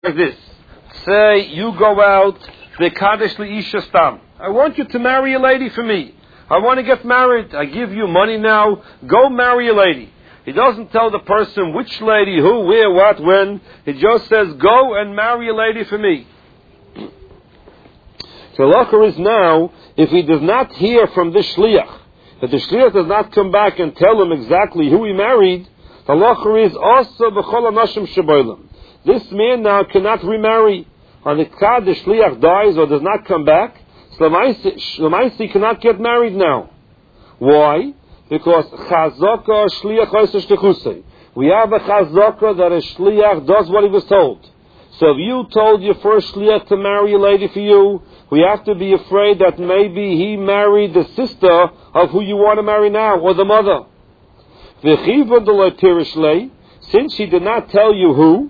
like this. Say you go out, the Kaddish L'Isha Stam. I want you to marry a lady for me. I want to get married. I give you money now. Go marry a lady. He doesn't tell the person which lady, who, where, what, when. He just says, go and marry a lady for me. So halacha is now, if he does not hear from the shliach, if the shliach does not come back and tell him exactly who he married, the halacha is also b'chol anashim sheboilam. This man now cannot remarry. On the card, the shliach dies or does not come back, so Lamaisi cannot get married now. Why? Because chazaka shliach oiseh shtechusei. We have a chazaka that a shliach does what he was told. So if you told your first shliach to marry a lady for you, we have to be afraid that maybe he married the sister of who you want to marry now, or the mother. Since he did not tell you who,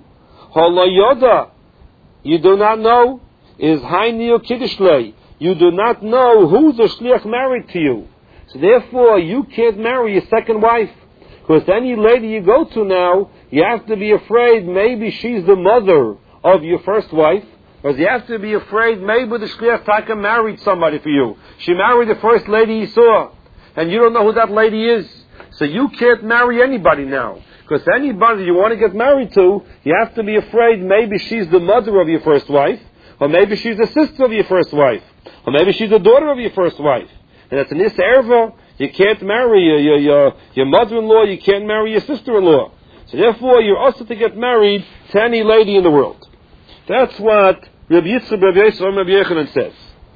you do not know, is Hainil Kiddishlei. You do not know who the shliach married to you. So therefore, you can't marry a second wife. Because any lady you go to now, you have to be afraid maybe she's the mother of your first wife. Because you have to be afraid maybe the shliach taka married somebody for you. She married the first lady you saw. And you don't know who that lady is. So you can't marry anybody now. Because anybody you want to get married to, you have to be afraid maybe she's the mother of your first wife, or maybe she's the sister of your first wife, or maybe she's the daughter of your first wife. And that's an Issa Erva. You can't marry your mother-in-law, you can't marry your sister-in-law. So therefore, you're also to get married to any lady in the world. That's what Rabbi Yitzchak, Rabbi Yosef, Rabbi Yechanan says.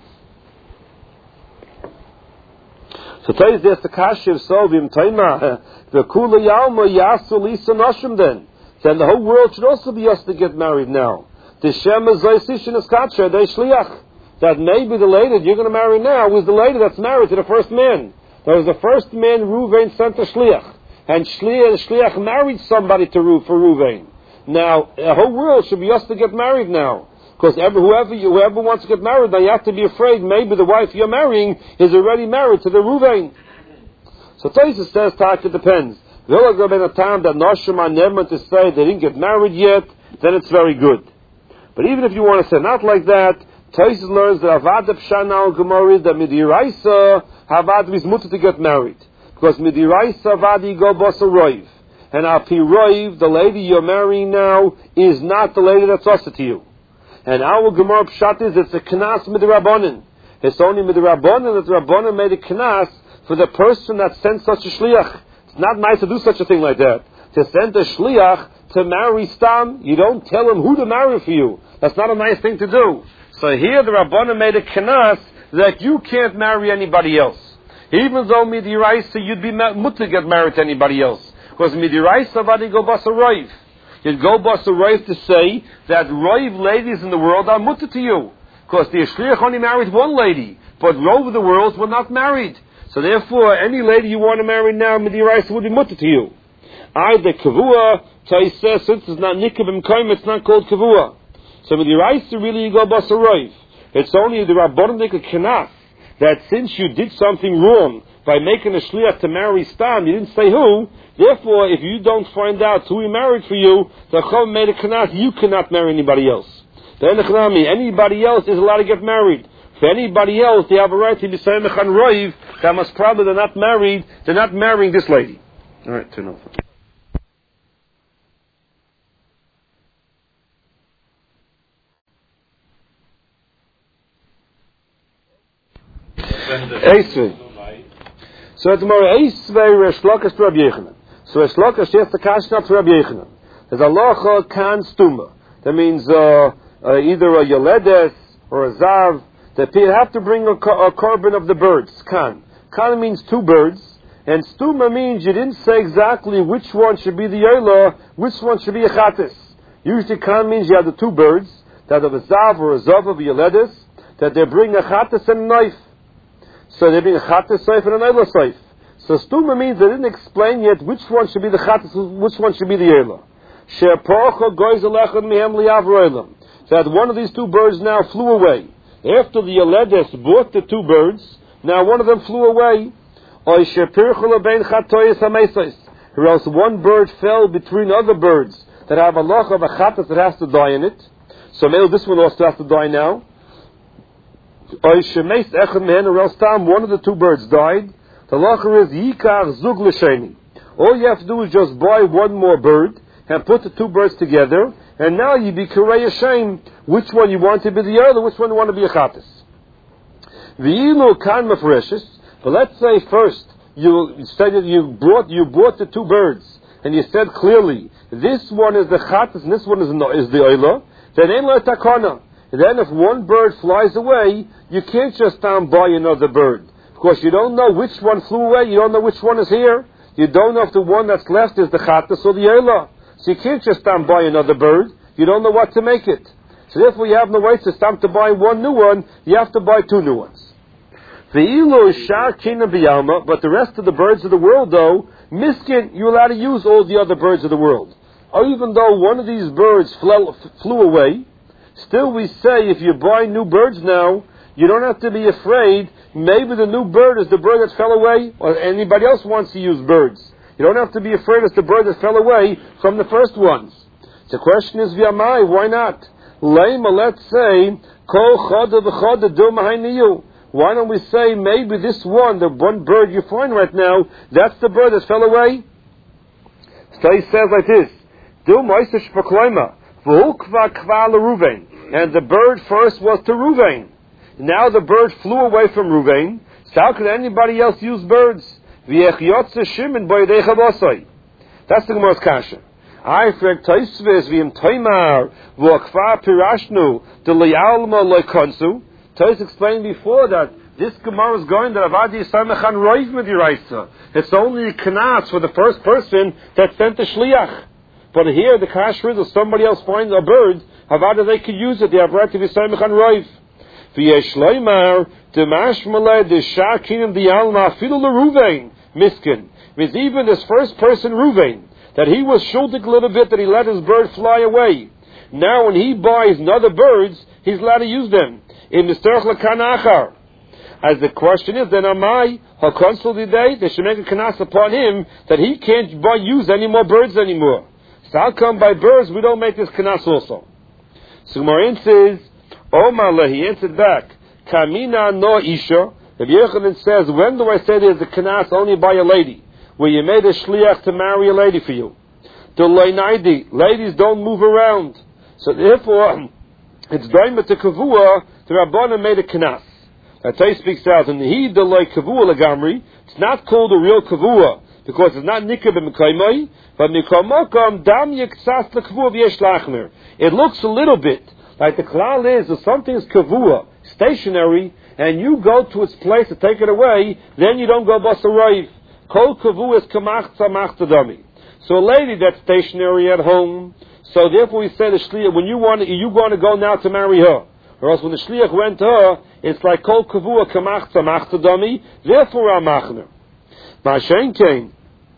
So tell there's the kashiv sovim taima the kula yalma yasu lisa nashim then the whole world should also be asked to get married now. The shema zaysishin is katsha they shliach that maybe the lady you're going to marry now was the lady that's married to the first man. There was the first man Ruvain sent a shliach, and shliach married somebody to for Ruvain. Now the whole world should be asked to get married now. Because whoever wants to get married, now you have to be afraid maybe the wife you're marrying is already married to the Ruvain. So Tosfos says, it depends. If there been a time that Nashim are never to say they didn't get married yet, then it's very good. But even if you want to say not like that, Tosfos learns that Avad Pshana al Gemara that Midiraisa Havad is mutter to get married. Because Midiraisa Vadi go Basa Roiv. And Al Pi Roiv, the lady you're marrying now, is not the lady that's also to you. And our Gemara Pshat is it's a knas midrabanan. It's only midrabanan that the Rabbanan made a knas for the person that sent such a shliach. It's not nice to do such a thing like that. To send a shliach to marry Stam, you don't tell him who to marry for you. That's not a nice thing to do. So here the Rabbanan made a knas that you can't marry anybody else. Even though midiraisa you'd be mutter to get married to anybody else. Because midiraisa vadi go basa roiv. You'd go basa roiv to say that roiv ladies in the world are mutter to you. Because the shliach only married one lady, but rov of the world were not married. So therefore, any lady you want to marry now, midiraisa would be mutter to you. The kavua, Tais says, since it's not nikabim kaim, it's not called kavua. So midiraisa really you go basa roiv. It's only the Rabbanan Kenas that since you did something wrong by making a shliach to marry Stam, you didn't say who. Therefore, if you don't find out who he married for you, the Chum made a Kenas, you cannot marry anybody else. Then anybody else is allowed to get married. For anybody else, they have a right to be saying Mechan Roiv, that must probably they're not married, they're not marrying this lady. Alright, turn over. Eisvei. So tomorrow Eisvei Resh Lakish to Rabbi Yechanan. So Resh Lakish has the kashnat to Rabbi Yechanan. There's a locha kan stuma. That means either a yoledes or a zav. That you have to bring a korban of the birds. Kan. Kan means two birds. And stuma means you didn't say exactly which one should be the yola, which one should be a chatis. Usually kan means you have the two birds. That of a zav or a zav of a yoledes. That they bring a chatis and a knife. So they bring a chatas seif and an eila seif. So stuma means they didn't explain yet which one should be the chatas, which one should be the eila. She'pocha goyz alechad mihem liyav roilam. That one of these two birds now flew away. After the Yeledes bought the two birds, now one of them flew away. Or else one bird fell between other birds that have a loch of a chatas that has to die in it. So maybe this one also has to die now. Or else one of the two birds died. The lacher is yikar zug l'sheni. All you have to do is just buy one more bird and put the two birds together, and now you be karei shame which one you want to be the other, which one you want to be a chatas. V'ilu kan mafreshes. But let's say first you said that you bought the two birds, and you said clearly this one is the chatas and this one is the oila. Then ein lo takana. Then if one bird flies away, you can't just buy another bird. Because you don't know which one flew away, you don't know which one is here. You don't know if the one that's left is the chatas or the eila. So you can't just buy another bird. You don't know what to make it. So therefore you have no way to buy one new one, you have to buy two new ones. But the rest of the birds of the world though, miskin, you're allowed to use all the other birds of the world. Or even though one of these birds flew away, still we say if you buy new birds now, you don't have to be afraid. Maybe the new bird is the bird that fell away, or anybody else wants to use birds. You don't have to be afraid it's the bird that fell away from the first ones. The question is, v'yamai, why not? Leima, let's say, kol choda v'choda du mahayniyu. Why don't we say maybe this one, the one bird you find right now, that's the bird that fell away? So he says like this, du moisish v'kloima, v'hukva kva l'Ruvain. And the bird first was to Ruvain. Now the bird flew away from Ruvain. So how could anybody else use birds? That's the Gemara's kasha. I frag Taisves v'im Toimar v'akfa pirashnu d'li'alma lo'konsu. Tais explained before that this Gemara is going that Avadi Yisayimachan Roiv Mediraisa. It's only Knas for the first person that sent the Shliach. But here the kasha is if somebody else finds a bird, Avadi they could use it. They have right to Yisayimachan Roiv. V'yesh loymar d'mashmaleh d'shakinim d'alma afilu l'Ruvain miskin. Means even this first person Ruvain, that he was shuldik a little bit, that he let his bird fly away. Now when he buys other birds, he's allowed to use them. In Misterach l'kanachar. As the question is, then amai hakonsul diday, they should make a kanas upon him that he can't use any more birds anymore. So how come by birds we don't make this kanas also? So Gemarin says, Omar, he answered back, Kamina no isha. Rabbi Yochanan says, when do I say there's a kanas only by a lady? Where you made a shliach to marry a lady for you. Ladies don't move around. So therefore, it's daima to kavua, the Rabbanan made a kanas. That's how he speaks out. And he delay kavua lagamri, it's not called a real kavua, because it's not nikah b'mekaymai, but mikamokam dam yiksas l'kavua v'yesh lachmer. It looks a little bit like the klal is, if something is kavua, stationary, and you go to its place to take it away, then you don't go basarayv. Kol kavu is kamach tzamach tadami. So a lady that's stationary at home, so therefore we say the shliach, when you want to go now to marry her, or else when the shliach went to her, it's like kol kavu kamach tzamach tadami, therefore amachner. Ma'ashen kain.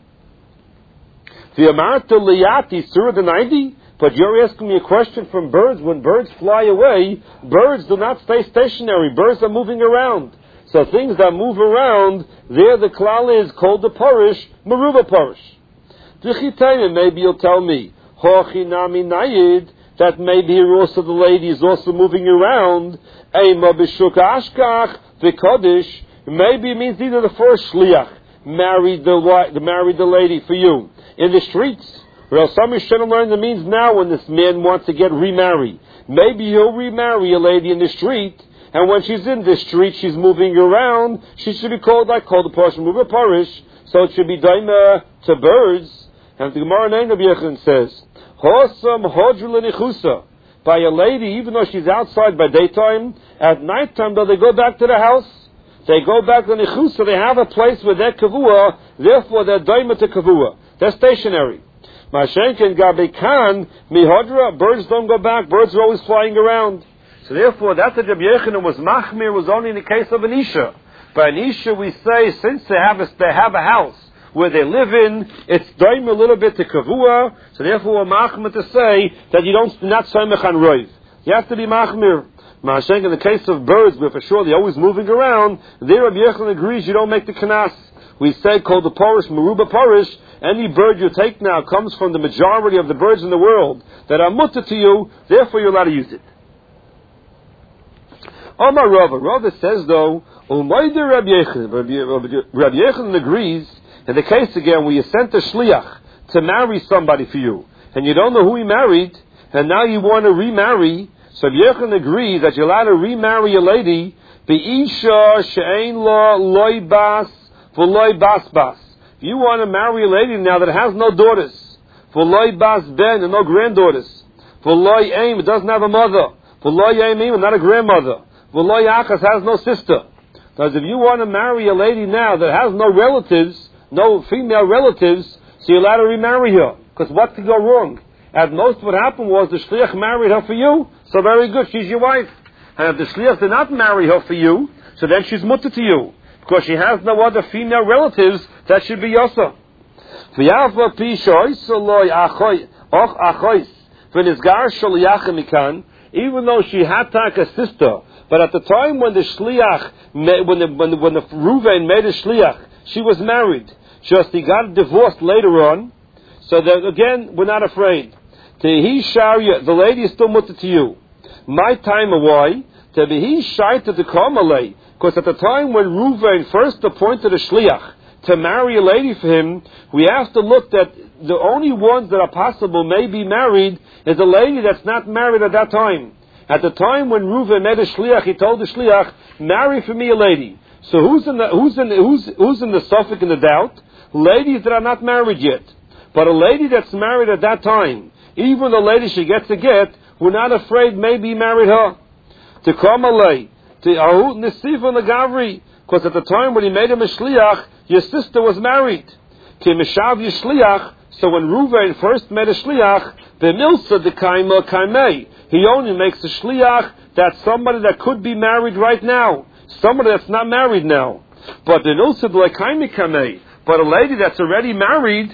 The amarta liyati surah the 90. But you're asking me a question from birds. When birds fly away, birds do not stay stationary. Birds are moving around. So things that move around, there the klal is called the parish, meruba parish. Maybe you'll tell me, hochinami nayid, that maybe here also the lady is also moving around. Eima b'shuk ashkach v'kodesh. Maybe it means either the first shliach married the lady for you in the streets. Well, some Yisrael learn the means now when this man wants to get remarried. Maybe he'll remarry a lady in the street, and when she's in the street, she's moving around. She should be called the portion mover parish, so it should be daima to birds. And the Gemara name of Yechon says, Hosam hodrul nichusa, by a lady, even though she's outside by daytime, at nighttime though they go back to the house. They go back to nichusa. They have a place where they're kavua. Therefore, they're daima to kavua. They're stationary. Mashenken gabekan mihodra, birds don't go back, birds are always flying around. So therefore, that the Rabbi Yochanan was machmir was only in the case of an isha. By an isha, we say, since they have a house where they live in, it's daim a little bit to kavua, so therefore we're machmir to say that you not soymech on roiv. You have to be machmir. Mashenken, in the case of birds, where for sure they're always moving around, there Rabbi Yochanan agrees you don't make the kanas. we say called the Porish, Meruba Porish, any bird you take now comes from the majority of the birds in the world that are mutter to you, therefore you're allowed to use it. Omar Rava says though, Rabbi Yechon agrees in the case again where you sent a shliach to marry somebody for you, and you don't know who he married, and now you want to remarry, so Rabbi Yechon agrees that you're allowed to remarry a lady, Be'isha she'ein la loy bas v'loy bas bas. If you want to marry a lady now that has no daughters, v'loy bas ben and no granddaughters, v'loy aim, it doesn't have a mother, v'loy aimim and not a grandmother, v'loy achas has no sister. Because if you want to marry a lady now that has no relatives, no female relatives, so you're allowed to remarry her. Because what could go wrong? At most what happened was the shliach married her for you, so very good, she's your wife. And if the shliach did not marry her for you, so then she's mutter to you. Because she has no other female relatives, that should be yosa. Even though she had a sister, but at the time when the shliach, when the Ruvain made a shliach, she was married. Just he got divorced later on, so that again we're not afraid. Tehi sharia, the lady is still mutter to you. My time why? Tehi shaita to kamalei, because at the time when Ruvain first appointed a shliach to marry a lady for him, we have to look that the only ones that are possible may be married is a lady that's not married at that time. At the time when Reuven made a shliach, he told the shliach, "Marry for me a lady." So who's in the suffix in the doubt? Ladies that are not married yet, but a lady that's married at that time, even the lady she gets a get, we're not afraid maybe married her. To Kamalei, to Ahut Nisif and the Gavri, because at the time when he made him a shliach, your sister was married. Ki Mishav Yishliach. So when Reuven first made a shliach, B'milsa de Kaima Kaimei, he only makes a shliach that's somebody that could be married right now, somebody that's not married now. But the Nilsa de Kaimi Kaimei, but a lady that's already married,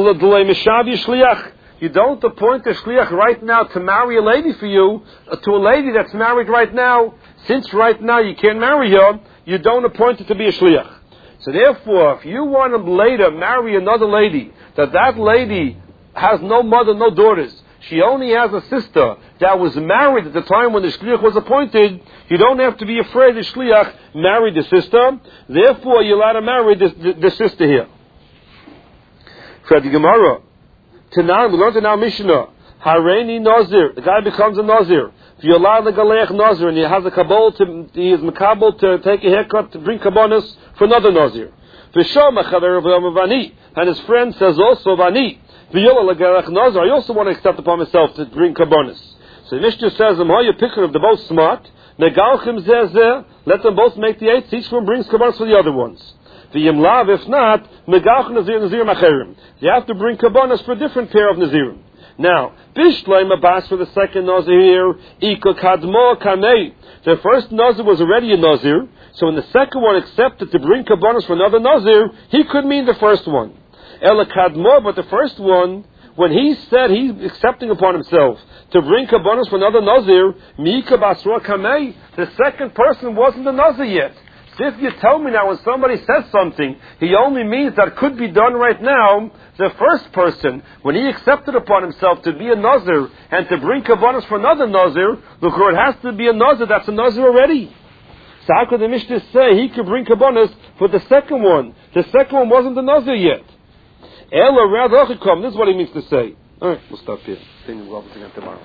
you don't appoint a shliach right now to marry a lady for you, to a lady that's married right now. Since right now you can't marry her, you don't appoint her to be a shliach. So therefore, if you want to later marry another lady, that lady has no mother, no daughters, she only has a sister that was married at the time when the shliach was appointed, you don't have to be afraid the shliach married the sister. Therefore, you're allowed to marry the sister here. For the Gemara, Tanan, we learned in our Mishnah, Hareini Nazir, the guy becomes a Nazir. If you're allowed the Galeach Nazir and he has a kabbalah, he is makabel to take a haircut, to bring kabbonis for another Nazir. V'shoma chaver v'amavani, and his friend says also vani. V'yola legalech Nazir, I also want to accept upon myself to bring kabbonis. So the Mishnah says, you picker if they're both smart, negalchim zeh, let them both make the eights, each one brings kabbonis for the other ones. V'yimlav, if not, megalch nazir macherim. You have to bring kabbonis for a different pair of nazirim. Now, Bishleim Abbas for the second Nazir here, Ika Kadmo Kamei. The first Nazir was already a Nazir, so when the second one accepted to bring kabbonis for another Nazir, he could mean the first one. Ela Kadmo, but the first one, when he said he's accepting upon himself to bring kabbonis for another Nazir, Mika Basra Kamei, the second person wasn't a Nazir yet. So if you tell me now when somebody says something, he only means that could be done right now, the first person, when he accepted upon himself to be a Nazir and to bring kabbonis for another Nazir, look, it has to be a Nazir that's a Nazir already. So how could the Mishnah say he could bring kabbonis for the second one? The second one wasn't a Nazir yet. Ela Radachikam, this is what he means to say. Alright, we'll stop here. We'll have to tomorrow.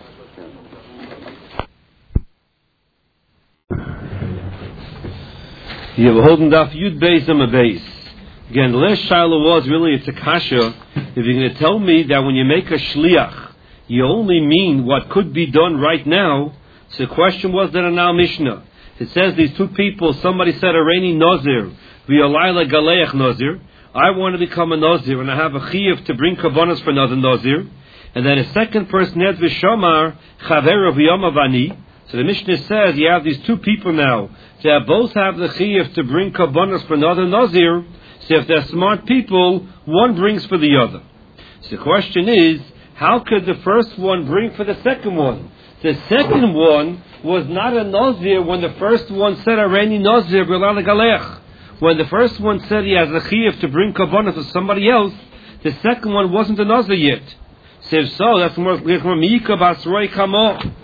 You have a holding daf Yud Beis and a Beis. Again, the last shiloh was really it's a kasha. If you're going to tell me that when you make a shliach, you only mean what could be done right now, so the question was that in our Mishnah. It says these two people, somebody said a rainy Nazir, v'yalayla galeach Nazir. I want to become a Nazir and I have a chiyuv to bring kabbonis for another Nazir. And then a second person has v'shamar chaver v'yamavani. So the Mishnah says you have these two people now that both have the chiyuv to bring kabbonis for another Nazir. So if they're smart people, one brings for the other. So the question is, how could the first one bring for the second one? The second one was not a Nazir when the first one said Areni Nazir B'Lala Galech. when the first one said he has a chiyuv to bring kabbalah to somebody else, the second one wasn't a nazir yet. So if so, that's more Mika Basroi Kamo.